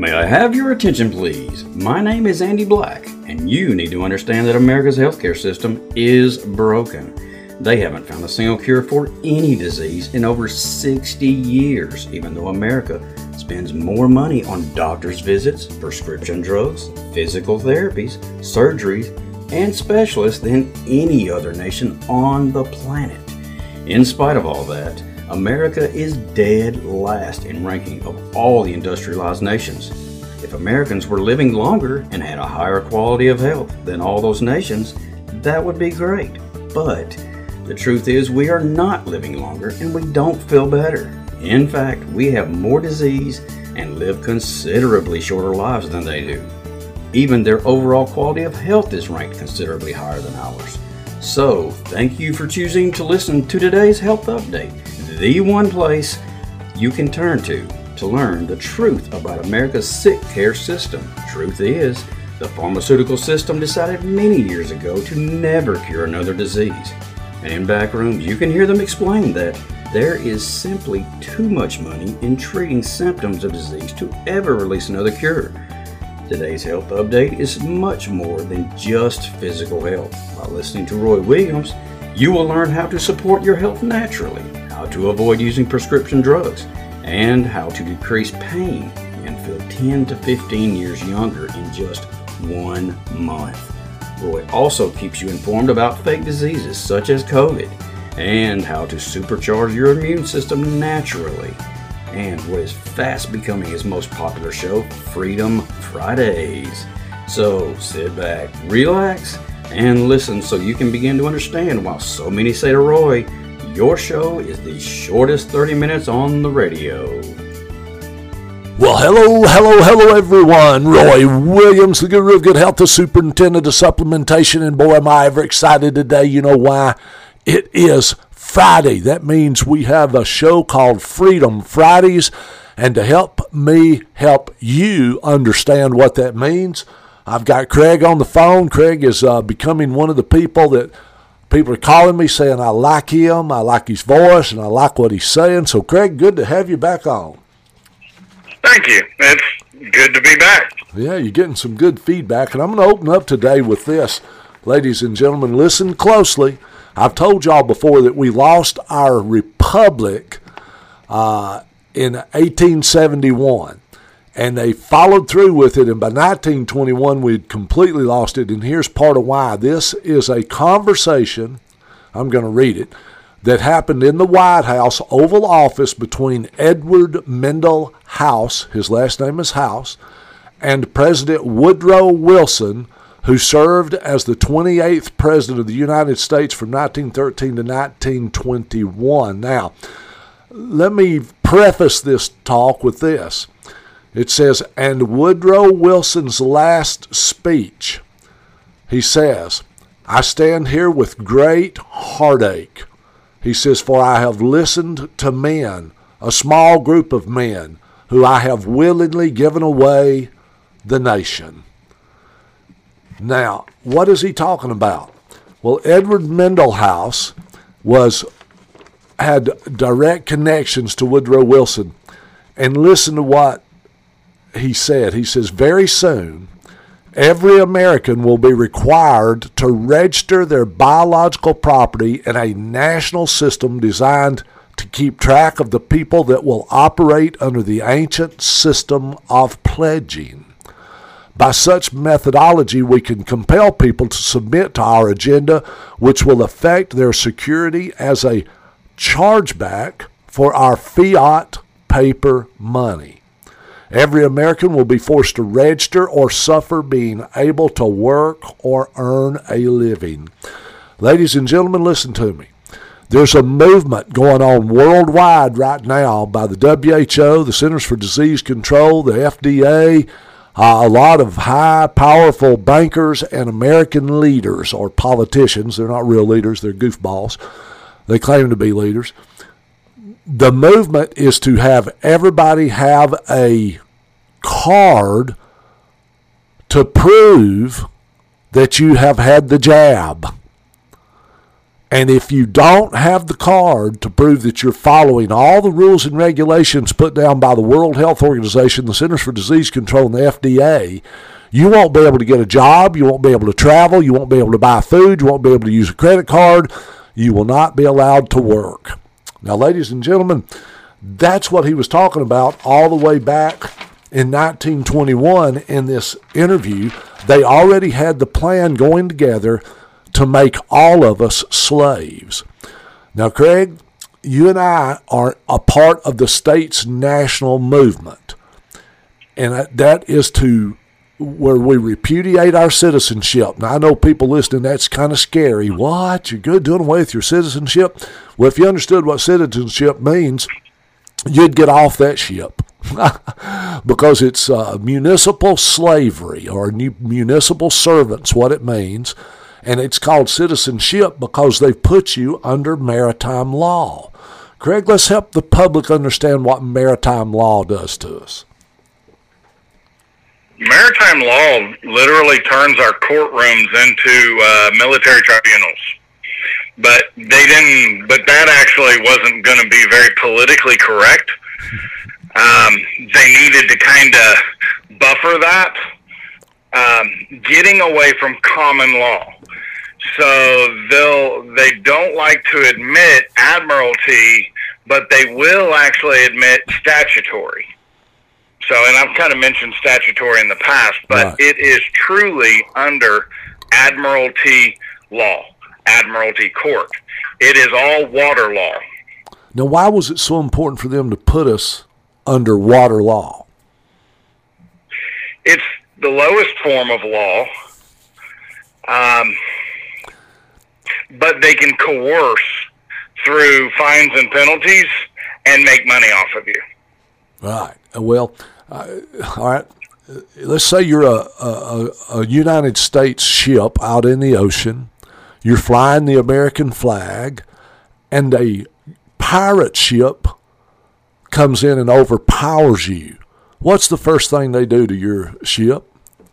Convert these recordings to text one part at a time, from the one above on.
May I have your attention, please? My name is Andy Black, and you need to understand that America's healthcare system is broken. They haven't found a single cure for any disease in over 60 years, even though America spends more money on doctor's visits, prescription drugs, physical therapies, surgeries, and specialists than any other nation on the planet. In spite of all that, America is dead last in ranking of all the industrialized nations. If Americans were living longer and had a higher quality of health than all those nations, that would be great. But the truth is we are not living longer and we don't feel better. In fact, we have more disease and live considerably shorter lives than they do. Even their overall quality of health is ranked considerably higher than ours. So, thank you for choosing to listen to today's Health Update, the one place you can turn to learn the truth about America's sick care system. Truth is, the pharmaceutical system decided many years ago to never cure another disease. And in back rooms, you can hear them explain that there is simply too much money in treating symptoms of disease to ever release another cure. Today's Health Update is much more than just physical health. By listening to Roy Williams, you will learn how to support your health naturally, how to avoid using prescription drugs, and how to decrease pain and feel 10 to 15 years younger in just 1 month. Roy also keeps you informed about fake diseases such as COVID and how to supercharge your immune system naturally. And what is fast becoming his most popular show, Freedom Fridays. So sit back, relax, and listen so you can begin to understand why so many say to Roy, your show is the shortest 30 minutes on the radio. Well, hello, everyone. Roy Williams, the guru of good health, the superintendent of supplementation, and boy, am I ever excited today. You know why? It is Friday. That means we have a show called Freedom Fridays, and to help me help you understand what that means, I've got Craig on the phone. Craig is becoming one of the people that people are calling me saying I like him, I like his voice, and I like what he's saying. So, Craig, good to have you back on. Thank you. It's good to be back. Yeah, you're getting some good feedback, and I'm going to open up today with this. Ladies and gentlemen, listen closely. I've told y'all before that we lost our republic in 1871, and they followed through with it, and by 1921 we'd completely lost it, and here's part of why. This is a conversation, I'm going to read it, that happened in the White House Oval Office between Edward Mendell House, his last name is House, and President Woodrow Wilson, who served as the 28th President of the United States from 1913 to 1921. Now, let me preface this talk with this. It says, and Woodrow Wilson's last speech, he says, I stand here with great heartache. He says, for I have listened to men, a small group of men, who I have willingly given away the nation. Now, what is he talking about? Well, Edward Mendell House had direct connections to Woodrow Wilson. And listen to what he said. He says, very soon, every American will be required to register their biological property in a national system designed to keep track of the people that will operate under the ancient system of pledging. By such methodology, we can compel people to submit to our agenda, which will affect their security as a chargeback for our fiat paper money. Every American will be forced to register or suffer being able to work or earn a living. Ladies and gentlemen, listen to me. There's a movement going on worldwide right now by the WHO, the Centers for Disease Control, the FDA, a lot of high, powerful bankers and American leaders or politicians. They're not real leaders, they're goofballs. They claim to be leaders. The movement is to have everybody have a card to prove that you have had the jab. And if you don't have the card to prove that you're following all the rules and regulations put down by the World Health Organization, the Centers for Disease Control, and the FDA, you won't be able to get a job, you won't be able to travel, you won't be able to buy food, you won't be able to use a credit card, you will not be allowed to work. Now, ladies and gentlemen, that's what he was talking about all the way back in 1921 in this interview. They already had the plan going together to make all of us slaves. Now, Craig, you and I are a part of the state's national movement, and that is to where we repudiate our citizenship. Now, I know people listening, that's kind of scary. What? You're good doing away with your citizenship? Well, if you understood what citizenship means, you'd get off that ship. Because it's municipal slavery or municipal servants, what it means. And it's called citizenship because they've put you under maritime law. Craig, let's help the public understand what maritime law does to us. Maritime law literally turns our courtrooms into military tribunals. But that actually wasn't going to be very politically correct. They needed to kind of buffer that, getting away from common law. So they don't like to admit admiralty, but they will actually admit statutory. So, and I've kind of mentioned statutory in the past, but right. It is truly under admiralty law, admiralty court. It is all water law. Now, why was it so important for them to put us under water law? It's the lowest form of law, but they can coerce through fines and penalties and make money off of you. Right. Well, all right. Let's say you're a United States ship out in the ocean. You're flying the American flag, and a pirate ship comes in and overpowers you. What's the first thing they do to your ship?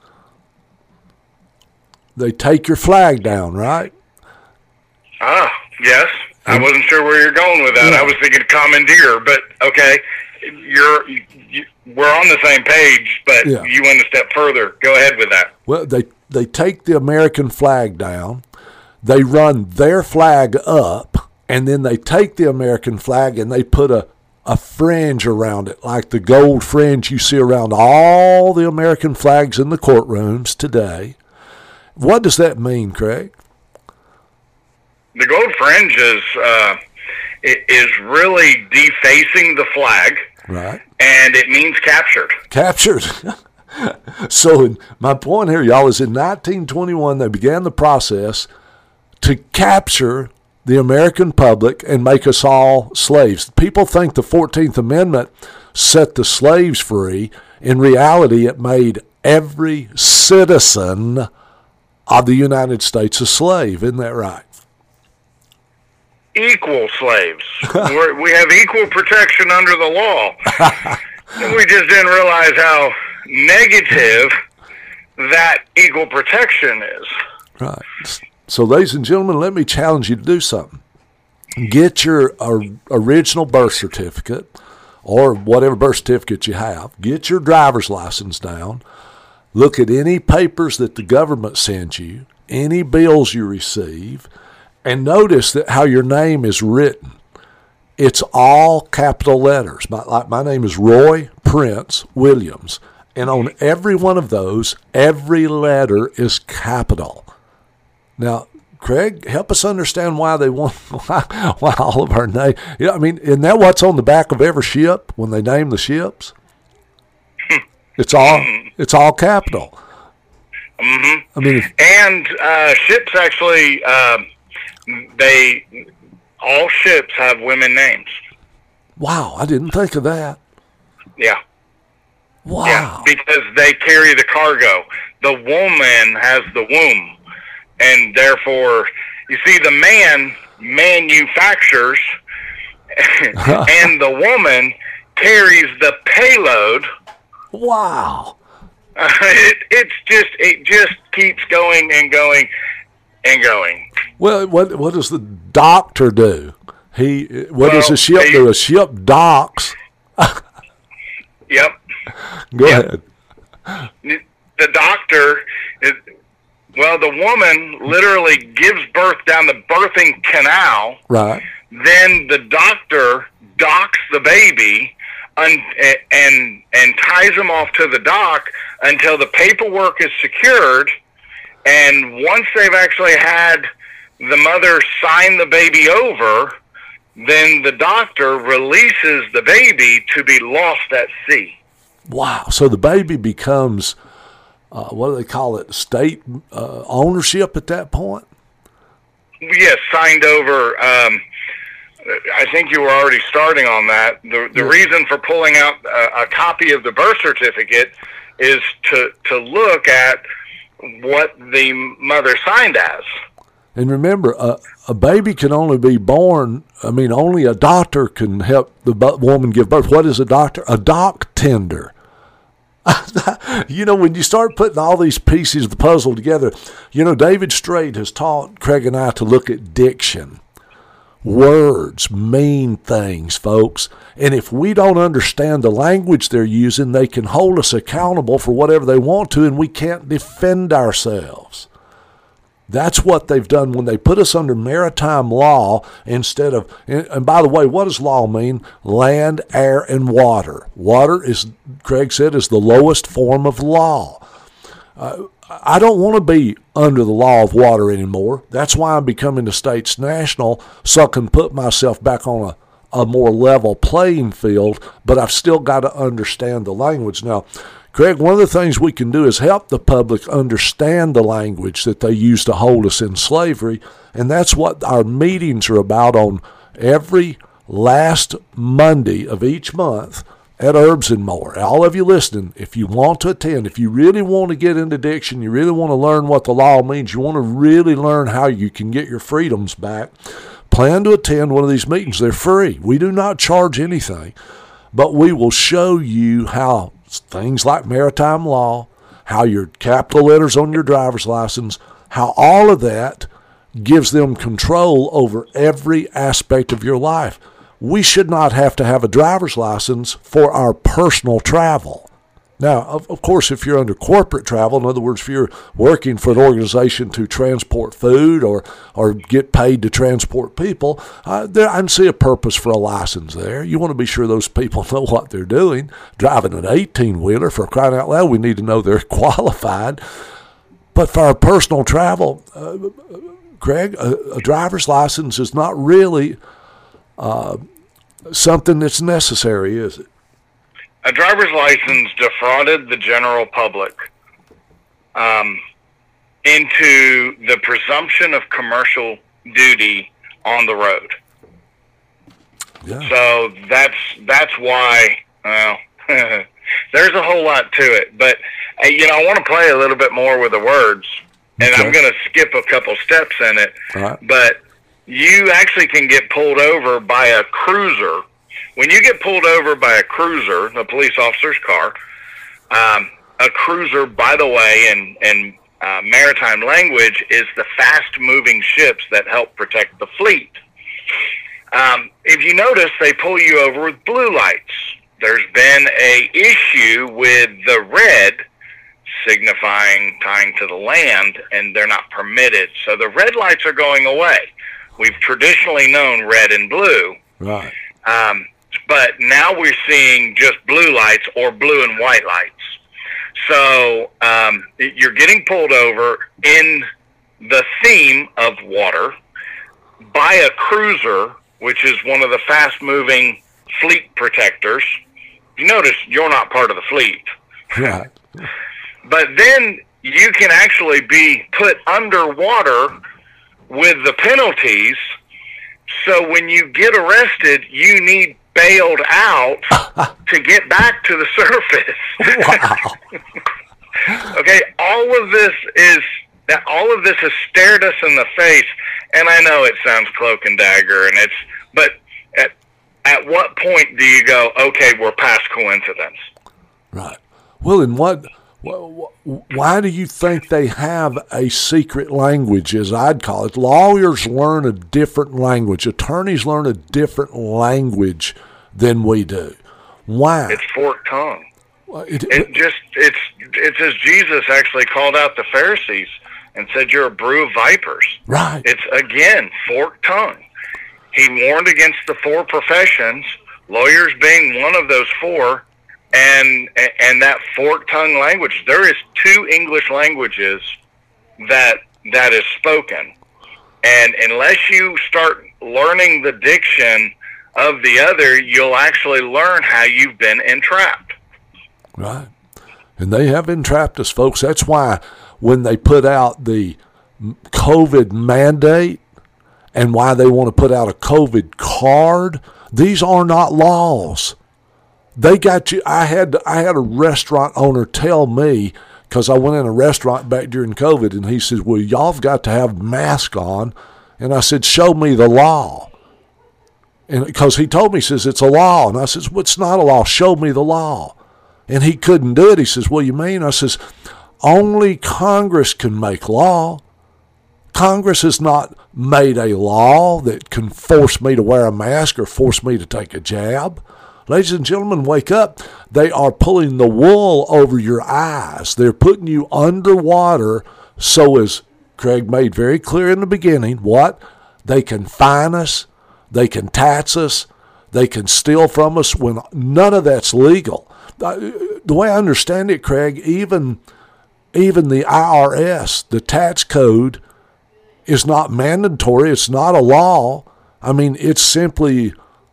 They take your flag down, right? Ah, yes. I wasn't sure where you're going with that. Yeah. I was thinking commandeer, but okay. We're on the same page, but yeah. You went a step further. Go ahead with that. Well, they take the American flag down. They run their flag up, and then they take the American flag and they put a fringe around it, like the gold fringe you see around all the American flags in the courtrooms today. What does that mean, Craig? The gold fringe is really defacing the flag, right? And it means captured. Captured. So my point here, y'all, is in 1921 they began the process to capture the American public and make us all slaves. People think the 14th Amendment set the slaves free. In reality, it made every citizen of the United States a slave. Isn't that right? Equal slaves. We have equal protection under the law. We just didn't realize how negative that equal protection is. Right. So, ladies and gentlemen, let me challenge you to do something. Get your original birth certificate or whatever birth certificate you have. Get your driver's license down. Look at any papers that the government sends you, any bills you receive, and notice that how your name is written. It's all capital letters. My name is Roy Prince Williams. And on every one of those, every letter is capital. Now, Craig, help us understand why they want why all of our names. You know, I mean, isn't that what's on the back of every ship when they name the ships? It's all capital. Mm-hmm. I mean, and ships actually, all ships have women names. Wow, I didn't think of that. Yeah. Wow. Yeah, because they carry the cargo. The woman has the womb. And therefore, you see, the man manufactures, and the woman carries the payload. Wow. It just keeps going and going. and going. Well, what does the doctor do? Does a ship do? A ship docks. Yep. Go ahead. The doctor the woman literally gives birth down the birthing canal. Right. Then the doctor docks the baby and ties him off to the dock until the paperwork is secured. And once they've actually had the mother sign the baby over, then the doctor releases the baby to be lost at sea. Wow. So the baby becomes, what do they call it, state ownership at that point? Yes, signed over. I think you were already starting on that. The reason for pulling out a copy of the birth certificate is to look at what the mother signed as. And remember, a baby can only be born, only a doctor can help the woman give birth. What is a doctor? A dock tender. When you start putting all these pieces of the puzzle together, David Straight has taught Craig and I to look at diction. Words mean things, folks. And if we don't understand the language they're using, they can hold us accountable for whatever they want to, and we can't defend ourselves. That's what they've done when they put us under maritime law instead of, and by the way, what does law mean? Land, air, and water. Water is, Craig said, is the lowest form of law. I don't want to be under the law of water anymore. That's why I'm becoming the state's national, so I can put myself back on a more level playing field, but I've still got to understand the language. Now, Craig, one of the things we can do is help the public understand the language that they use to hold us in slavery, and that's what our meetings are about on every last Monday of each month at Herbs and More. All of you listening, if you want to attend, if you really want to get into diction, you really want to learn what the law means, you want to really learn how you can get your freedoms back, plan to attend one of these meetings. They're free. We do not charge anything, but we will show you how things like maritime law, how your capital letters on your driver's license, how all of that gives them control over every aspect of your life. We should not have to have a driver's license for our personal travel. Now, of course, if you're under corporate travel, in other words, if you're working for an organization to transport food or get paid to transport people, I can see a purpose for a license there. You want to be sure those people know what they're doing. Driving an 18-wheeler, for crying out loud, we need to know they're qualified. But for our personal travel, Craig, a driver's license is not really something that's necessary, is it? A driver's license defrauded the general public into the presumption of commercial duty on the road. Yeah. So that's why there's a whole lot to it. But I want to play a little bit more with the words, and okay. I'm going to skip a couple steps in it. Right. But you actually can get pulled over by a cruiser. When you get pulled over by a cruiser, a police officer's car, a cruiser, by the way, in maritime language, is the fast-moving ships that help protect the fleet. If you notice, they pull you over with blue lights. There's been a issue with the red, signifying tying to the land, and they're not permitted. So the red lights are going away. We've traditionally known red and blue. Right. But now we're seeing just blue lights or blue and white lights. So you're getting pulled over in the theme of water by a cruiser, which is one of the fast-moving fleet protectors. You notice you're not part of the fleet. Right. But then you can actually be put underwater with the penalties. So when you get arrested, you need bailed out to get back to the surface. Wow. Okay, all of this has stared us in the face, and I know it sounds cloak and dagger, but at what point do you go, okay, we're past coincidence? Right. Well, and what Why do you think they have a secret language, as I'd call it? Lawyers learn a different language. Attorneys learn a different language than we do. Why? It's forked tongue. It's as Jesus actually called out the Pharisees and said, "You're a brood of vipers." Right. It's, again, forked tongue. He warned against the four professions, lawyers being one of those four, and that forked tongue language. There is two English languages that is spoken, and unless you start learning the diction of the other, you'll actually learn how you've been entrapped. Right. And they have entrapped us, folks. That's why when they put out the COVID mandate and why they want to put out a COVID card, these are not laws. They got you. I had a restaurant owner tell me, because I went in a restaurant back during COVID, and he said, "Well, y'all have got to have masks on." And I said, "Show me the law." And because he told me, he says, "It's a law." And I says, "Well, it's not a law. Show me the law." And he couldn't do it. He says, "What do you mean?" I says, "Only Congress can make law. Congress has not made a law that can force me to wear a mask or force me to take a jab." Ladies and gentlemen, wake up. They are pulling the wool over your eyes. They're putting you underwater so, as Craig made very clear in the beginning, what? They can fine us. They can tax us. They can steal from us when none of that's legal. The way I understand it, Craig, even the IRS, the tax code, is not mandatory. It's not a law. I mean, it's simply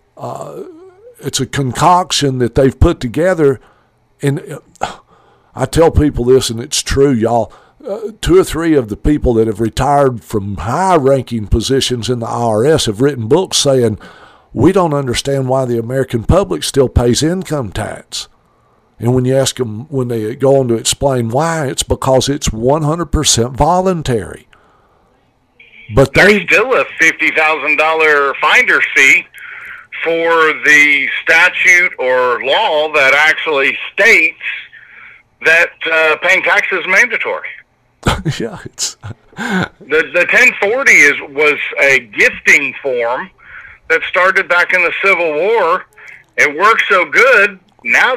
it's a concoction that they've put together. And I tell people this, and it's true, y'all. 2 or 3 of the people that have retired from high-ranking positions in the IRS have written books saying, "We don't understand why the American public still pays income tax." And when you ask them, when they go on to explain why, it's because it's 100% voluntary. But there's still a $50,000 finder's fee for the statute or law that actually states that paying taxes is mandatory. Yeah, it's the 1040 was a gifting form that started back in the Civil War. It worked so good. Now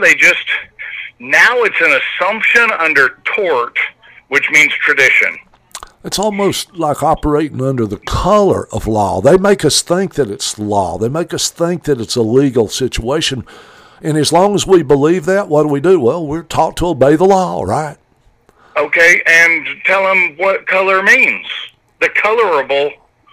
it's an assumption under tort, which means tradition. It's almost like operating under the color of law. They make us think that it's law. They make us think that it's a legal situation. And as long as we believe that, what do? Well, we're taught to obey the law, right? Okay, and tell them what color means. The colorable,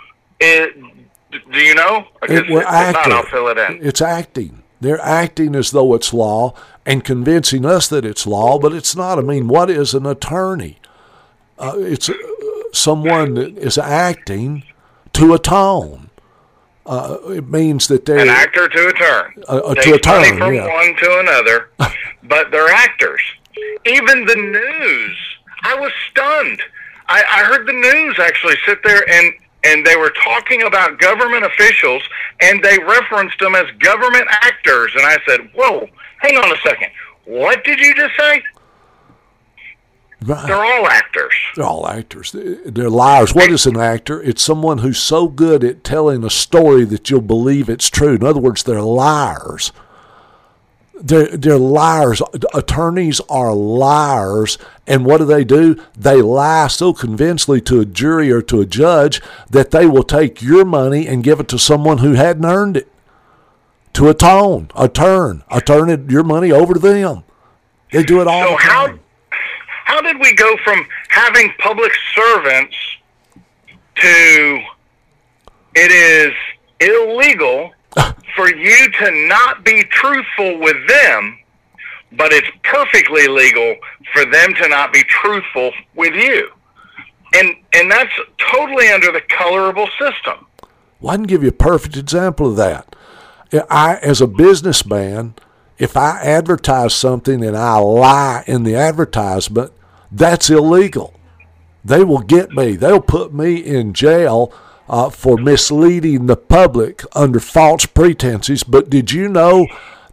do you know? If not, I'll fill it in. It's acting. They're acting as though it's law and convincing us that it's law, but it's not. I mean, what is an attorney? It's someone that is acting to atone. It means that they're an actor to atone. To atone, from one to another, but they're actors. Even the news. I was stunned. I heard the news actually sit there and they were talking about government officials and they referenced them as government actors. And I said, whoa, hang on a second. What did you just say? Right. They're all actors. They're all actors. They're liars. What is an actor? It's someone who's so good at telling a story that you'll believe it's true. In other words, they're liars. They're liars. Attorneys are liars. And what do? They lie so convincingly to a jury or to a judge that they will take your money and give it to someone who hadn't earned it. To turn your money over to them. They do it all the time. How did we go from having public servants to it is illegal for you to not be truthful with them, but it's perfectly legal for them to not be truthful with you? And that's totally under the colorable system. Well, I can give you a perfect example of that. As a businessman, if I advertise something and I lie in the advertisement, that's illegal. They will get me. They'll put me in jail for misleading the public under false pretenses. But did you know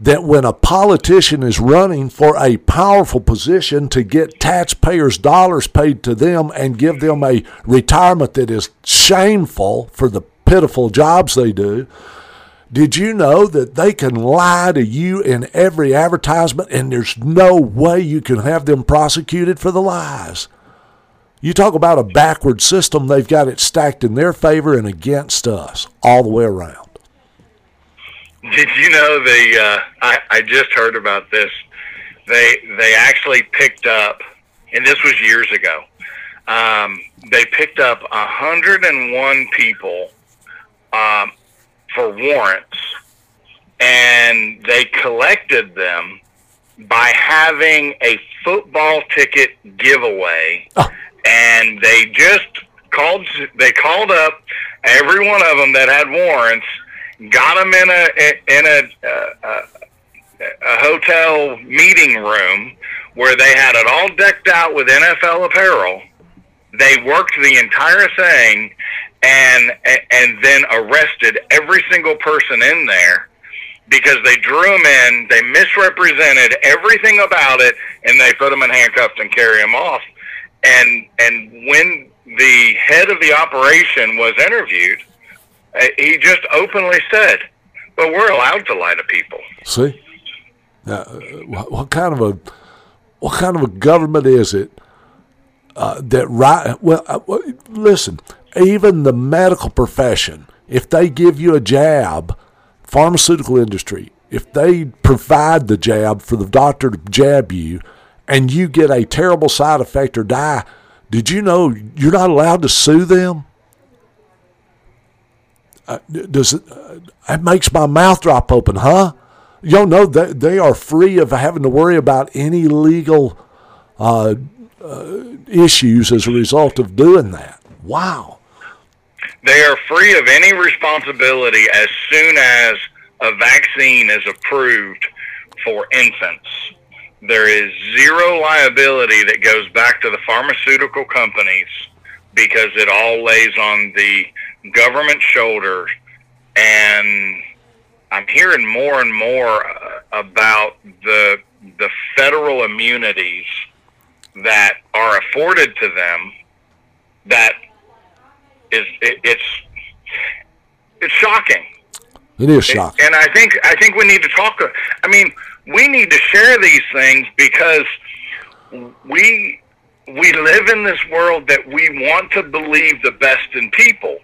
that when a politician is running for a powerful position to get taxpayers' dollars paid to them and give them a retirement that is shameful for the pitiful jobs they do, did you know that they can lie to you in every advertisement and there's no way you can have them prosecuted for the lies? You talk about a backward system, they've got it stacked in their favor and against us all the way around. Did you know I just heard about this. They actually picked up, and this was years ago, they picked up 101 people for warrants, and they collected them by having a football ticket giveaway. Oh. And they called up every one of them that had warrants, got them in a hotel meeting room where they had it all decked out with NFL apparel. They worked the entire thing and then arrested every single person in there because they drew them in, they misrepresented everything about it, and they put them in handcuffs and carry them off. And when the head of the operation was interviewed, he just openly said, "Well, we're allowed to lie to people." See, what kind of a government is it that right? Well, listen, even the medical profession, if they give you a jab, pharmaceutical industry, if they provide the jab for the doctor to jab you, and you get a terrible side effect or die, did you know you're not allowed to sue them? It makes my mouth drop open, huh? You don't know that they are free of having to worry about any legal issues as a result of doing that. Wow. They are free of any responsibility as soon as a vaccine is approved for infants. There is zero liability that goes back to the pharmaceutical companies because it all lays on the government shoulders. And I'm hearing more and more about the federal immunities that are afforded to them. That is, it's shocking. It is shocking. And I think we need to talk. I mean, we need to share these things because we live in this world that we want to believe the best in people.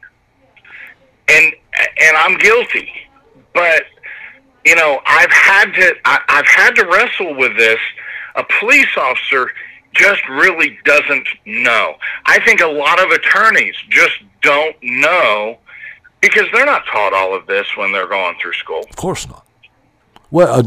And I'm guilty. But you know, I've had to wrestle with this. A police officer just really doesn't know. I think a lot of attorneys just don't know because they're not taught all of this when they're going through school. Of course not. Well,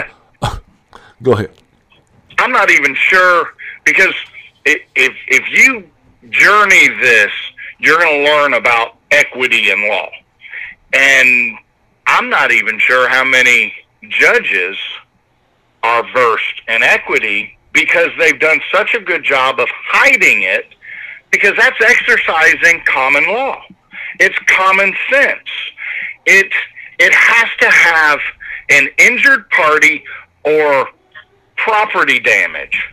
go ahead. I'm not even sure because if you journey this, you're going to learn about equity in law. And I'm not even sure how many judges are versed in equity because they've done such a good job of hiding it because that's exercising common law. It's common sense. It has to have an injured party or property damage.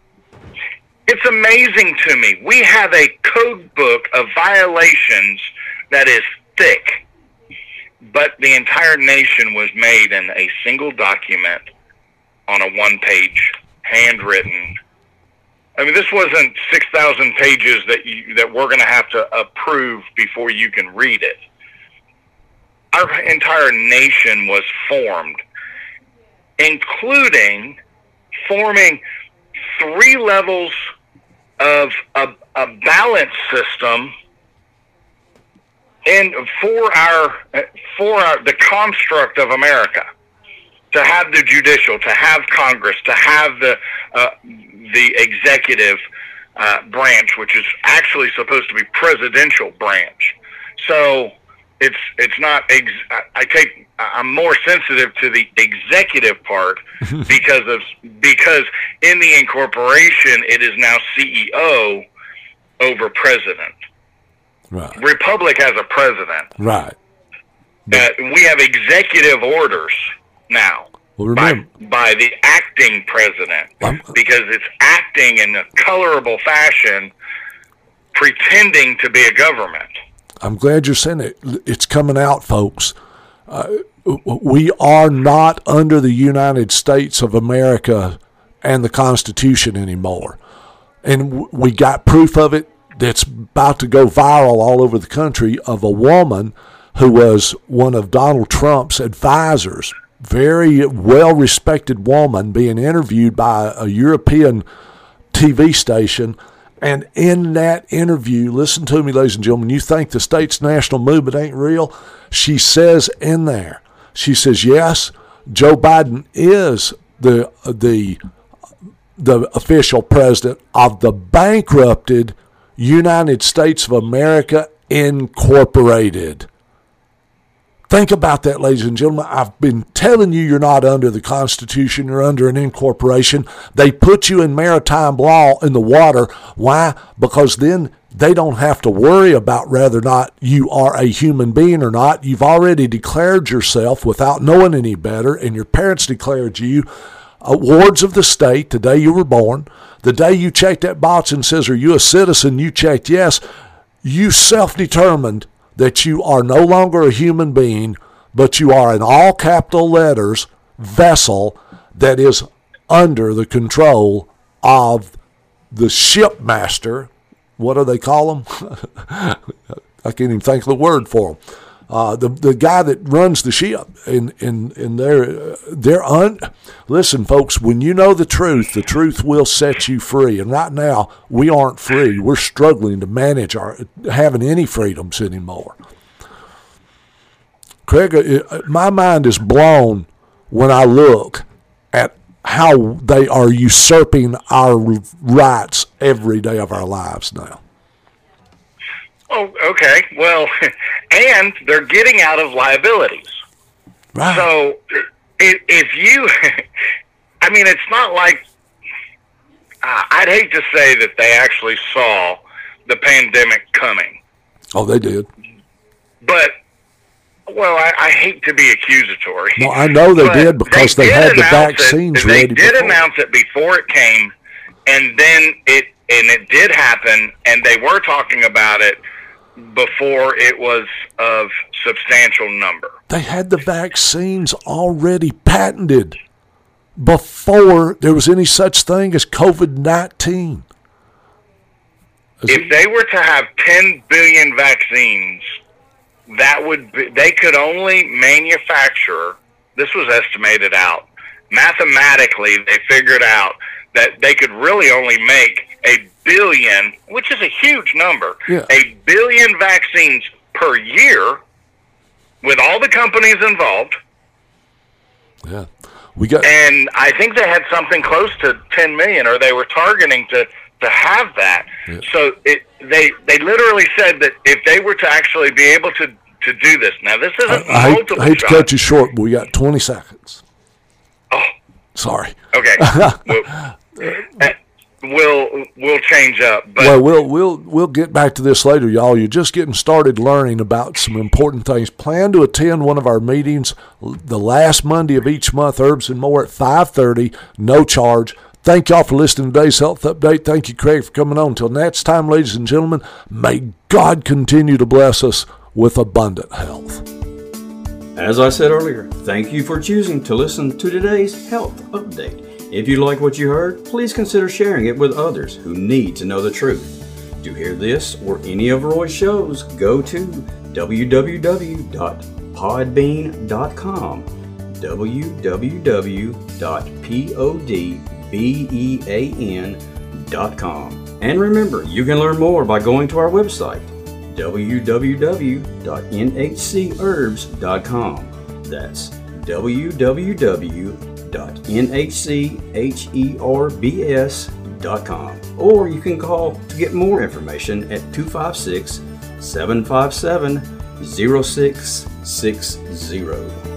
It's amazing to me. We have a code book of violations that is thick, but the entire nation was made in a single document on a one-page, handwritten. I mean, this wasn't 6,000 pages that we're going to have to approve before you can read it. Our entire nation was formed, including forming 3 levels of a balance system for the construct of America. To have the judicial, to have Congress, to have the executive branch, which is actually supposed to be presidential branch. So it's not. I'm more sensitive to the executive part because in the incorporation it is now CEO over president. Right. Republic has a president. Right. We have executive orders. now Well, remember, by the acting president, because it's acting in a colorable fashion, pretending to be a government. I'm glad you're saying it. It's coming out, folks. We are not under the United States of America and the Constitution anymore. And we got proof of it that's about to go viral all over the country, of a woman who was one of Donald Trump's advisors, very well-respected woman, being interviewed by a European TV station. And in that interview, listen to me, ladies and gentlemen, you think the state's national movement ain't real? She says in there, she says, yes, Joe Biden is the official president of the bankrupted United States of America Incorporated. Think about that, ladies and gentlemen. I've been telling you, you're not under the Constitution. You're under an incorporation. They put you in maritime law in the water. Why? Because then they don't have to worry about whether or not you are a human being or not. You've already declared yourself without knowing any better, and your parents declared you wards of the state the day you were born. The day you checked that box and says, are you a citizen? You checked yes. You self-determined that you are no longer a human being, but you are in all capital letters vessel that is under the control of the shipmaster. What do they call them? I can't even think of the word for them. The guy that runs the ship. Listen, folks, when you know the truth will set you free. And right now, we aren't free. We're struggling to manage having any freedoms anymore. Craig, my mind is blown when I look at how they are usurping our rights every day of our lives now. Oh, okay. Well, and they're getting out of liabilities. Right. So if you, I mean, it's not like, I'd hate to say that they actually saw the pandemic coming. Oh, they did. But, well, I hate to be accusatory. No, I know they did, because they had the vaccines ready. They did announce it before it came, and then it did happen, and they were talking about it before it was of substantial number. They had the vaccines already patented before there was any such thing as COVID-19. If they were to have 10 billion vaccines, they could only manufacture, this was estimated out, mathematically they figured out that they could really only make 1 billion, which is a huge number, 1 billion vaccines per year with all the companies involved. Yeah. And I think they had something close to 10 million, or they were targeting to have that. Yeah. So they literally said that if they were to actually be able to do this. Now, this isn't multiple I hate to cut you short, but we got 20 seconds. Oh. Sorry. Okay. We'll change up. But we'll get back to this later, y'all. You're just getting started learning about some important things. Plan to attend one of our meetings the last Monday of each month, Herbs and More, at 5:30, no charge. Thank y'all for listening to today's Health Update. Thank you, Craig, for coming on. Until next time, ladies and gentlemen, may God continue to bless us with abundant health. As I said earlier, thank you for choosing to listen to today's Health Update. If you like what you heard, please consider sharing it with others who need to know the truth. To hear this or any of Roy's shows, go to www.podbean.com, www.podbean.com. And remember, you can learn more by going to our website, www.nhcherbs.com. That's www.nhcherbs.com. Or you can call to get more information at 256-757-0660.